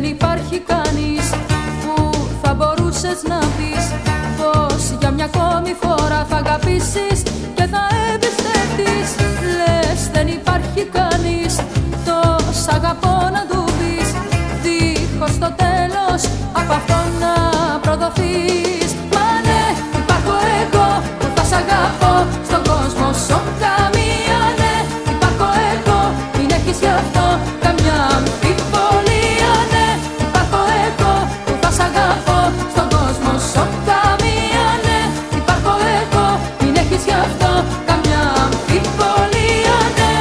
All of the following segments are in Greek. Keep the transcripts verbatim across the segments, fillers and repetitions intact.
δεν υπάρχει κανείς που θα μπορούσες να πεις πως για μια ακόμη φορά θα αγαπήσεις και θα εμπιστευτείς. Λες δεν υπάρχει κανείς, το σ' αγαπώ να του πεις, δίχως το τέλος από αυτό να προδοθείς. Μα ναι, υπάρχω εγώ που θα σ' αγαπώ στον κόσμο σου καμία, ναι, υπάρχω εγώ, μην έχεις γι' αυτό καμιά αμφιβολία, ναι, υπάρχω εγώ που θα σ' αγαπώ στον κόσμο σου καμία, ναι, υπάρχω εγώ, μην έχεις γι' αυτό καμιά αμφιβολία, ναι.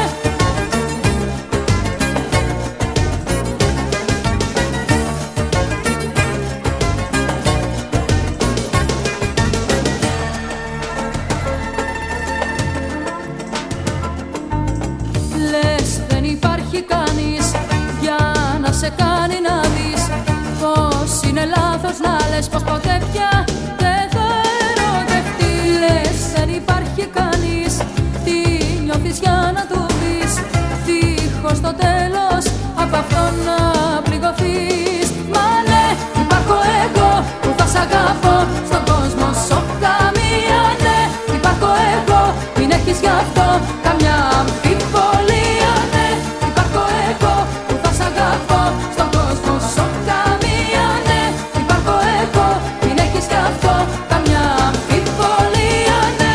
Λες δεν υπάρχει κανείς για να σε κάνει να δεις πως είναι λάθος να λες πως ποτέ πια δεν θα ερωτευτεί. Λες δεν υπάρχει κανείς, τι νιώθεις για να του πεις, δίχως το τέλος από αυτό να πληγωθείς. Μα ναι, υπάρχω εγώ που θα σ' αγαπώ στον κόσμο σου καμία, ναι, υπάρχω εγώ, μην έχεις γι' αυτό καμιά αμφιβολία, ναι, υπάρχω εγώ που θα σ' αγαπώ στον κόσμο σου καμία, ναι, υπάρχω εγώ, μην έχεις γι' αυτό καμιά αμφιβολία, ναι.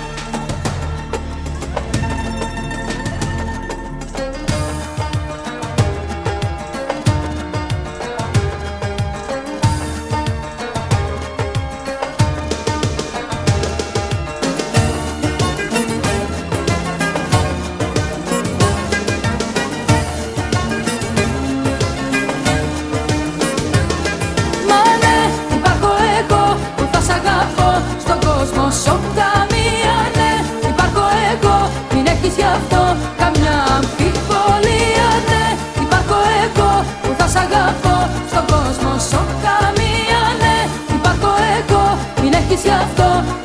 Μα ναι, υπάρχω εγώ που θα σ' αγαπώ στον κόσμο σου καμία, ναι, υπάρχω εγώ, μην έχεις γι' αυτό καμιά αμφιβολία, ναι, υπάρχω εγώ που θα σ' αγαπώ στον κόσμο σου καμία, ναι, υπάρχω εγώ, μην έχεις γι' αυτό